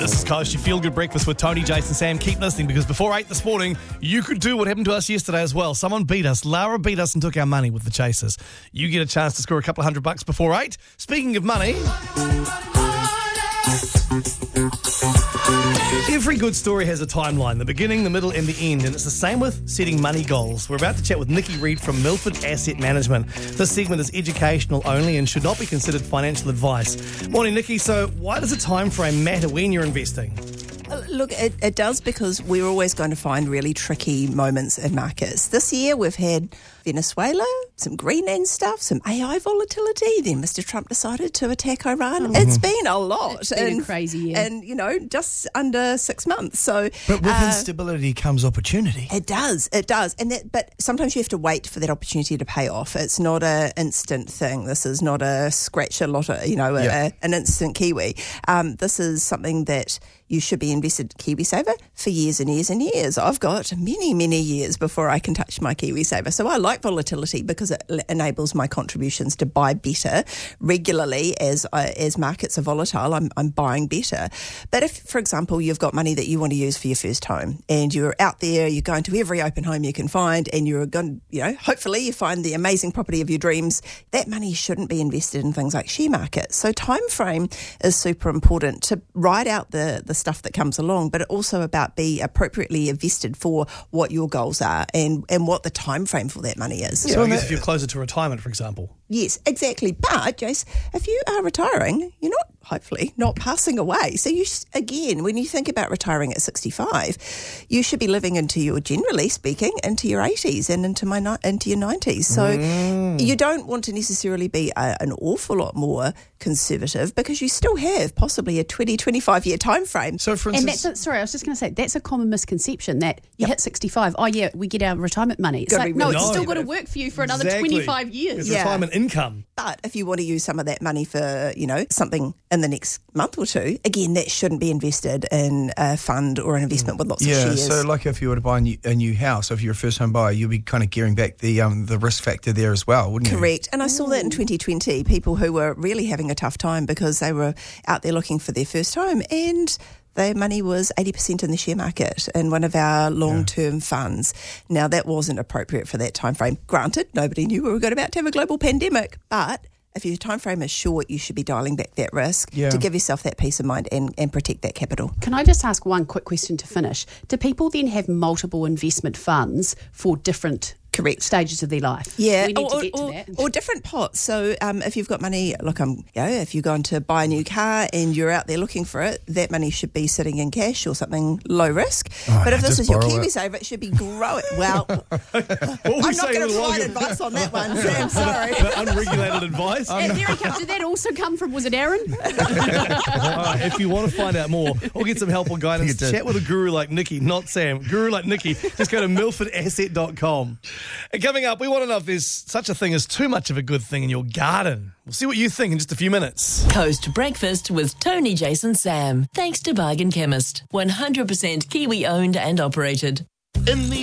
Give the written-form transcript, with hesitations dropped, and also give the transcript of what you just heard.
This is Coast, your feel-good breakfast with Tony, Jason, Sam. Keep listening because before 8 this morning, you could do what happened to us yesterday as well. Someone beat us. Lara beat us and took our money with the Chasers. You get a chance to score a couple of $100 before 8. Speaking of money, every good story has a timeline, the beginning, the middle and the end, and it's the same with setting money goals. We're about to chat with Nikki Reid from Milford Asset Management. This segment is educational only and should not be considered financial advice. Morning, Nikki. So why does a time frame matter when you're investing? Look, it does because we're always going to find really tricky moments in markets. This year we've had Venezuela, some Greenland stuff, some AI volatility. Then Mr. Trump decided to attack Iran. It's been a lot. It's been a crazy year. And, just under 6 months. So, but with instability comes opportunity. It does. But sometimes you have to wait for that opportunity to pay off. It's not an instant thing. This is not a scratch a lot, an instant Kiwi. This is something that you should be invested in KiwiSaver for years and years and years. I've got many, many years before I can touch my KiwiSaver. So I like volatility because it enables my contributions to buy better regularly as markets are volatile. I'm buying better. But if, for example, you've got money that you want to use for your first home and you're out there, you're going to every open home you can find and you're going, hopefully you find the amazing property of your dreams, that money shouldn't be invested in things like share markets. So time frame is super important to ride out the stuff that comes along, but also about be appropriately invested for what your goals are and what the time frame for that money is. So I guess if you're closer to retirement, for example. Yes, exactly. But, Jace, if you are retiring, you're hopefully not passing away. So again, when you think about retiring at 65, you should be living generally speaking, into your 80s and into your 90s. So you don't want to necessarily be an awful lot more conservative because you still have possibly a 20, 25-year time frame. So, for instance... I was just going to say, that's a common misconception that you hit 65, we get our retirement money. It's it's still got to work for you for another 25 years. It's retirement income. But if you want to use some of that money for, something in the next month or two, again, that shouldn't be invested in a fund or an investment with lots of shares. So like if you were to buy a new house, if you're a first home buyer, you'll be kind of gearing back the risk factor there as well, wouldn't you? Correct. And I saw that in 2020, people who were really having a tough time because they were out there looking for their first home and their money was 80% in the share market in one of our long-term funds. Now, that wasn't appropriate for that time frame. Granted, nobody knew we were about to have a global pandemic, but if your time frame is short, you should be dialing back that risk to give yourself that peace of mind and protect that capital. Can I just ask one quick question to finish? Do people then have multiple investment funds for different stages of their life? Yeah, we need to get to that. Or different pots. So if you've got money, if you're going to buy a new car and you're out there looking for it, that money should be sitting in cash or something low risk. But if this is your KiwiSaver, it should be growing. Well, I'm not going to provide advice on that one, Sam, sorry. Unregulated advice. Did that also come from, was it Aaron? All right, if you want to find out more or get some help or guidance, chat with a guru like Nikki, not Sam. Guru like Nikki. Just go to milfordasset.com. And coming up, we want to know if there's such a thing as too much of a good thing in your garden. We'll see what you think in just a few minutes. Coast Breakfast with Tony, Jason, Sam. Thanks to Bargain Chemist. 100% Kiwi owned and operated. In the